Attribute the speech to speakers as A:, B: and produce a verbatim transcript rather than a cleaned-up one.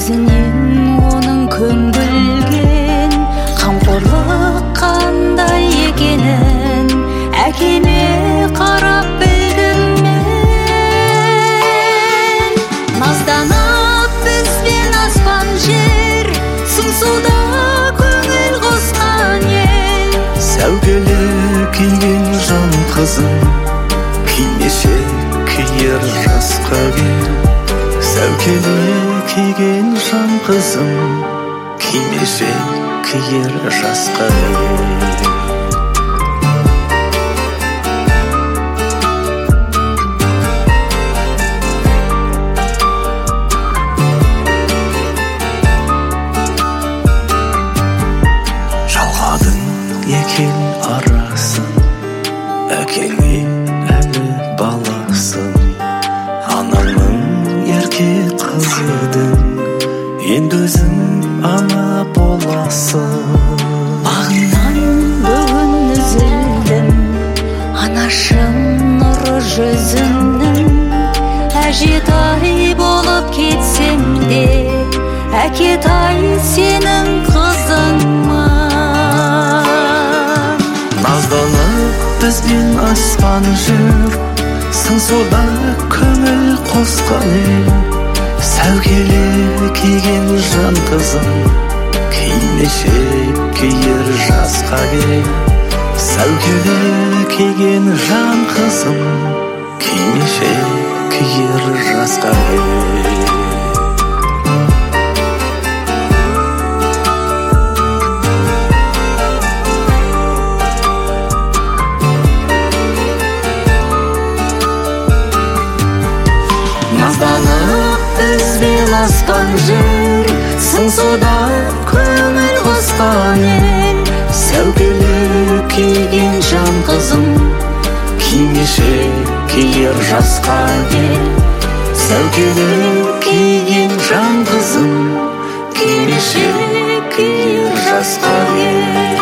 A: көзінен оның көңілген қамқорлық қандай екенін әкеме қарап білдім мен. Назданып бізбен аспан жер, сыңсуда көңіл қосқан ел.
B: Сәукеле киген жан қызым, кимеше киер жасқа кел. Сәукеле киген жан қызым, кимеше киер жасқа кел. Жалғадың екен арасын, әкеңе әлі баласың. Анаңның ерке қызы едің, енді өзің ана боласың.
A: Бағынан бүгін үзілдім, анашым нұры жүзіңнің. Әжетай болып кетсем де, әкетай сенің қызыңмын.
B: Назданып бізбен аспан жүр, сыңсуда көңіл қосқан ел. Сәукеле киген жан қызым, кимеше киер жасқа кел. Сәукеле киген жан қызым, кимеше киер жасқа кел.
A: Назданып бізбен аспан жүр, сыңсуда көңіл қосқан ел.
B: Сәукеле киген жан қызым, кимеше киер жасқа кел. Сәукеле киген жан қызым, кимеше киер жасқа кел.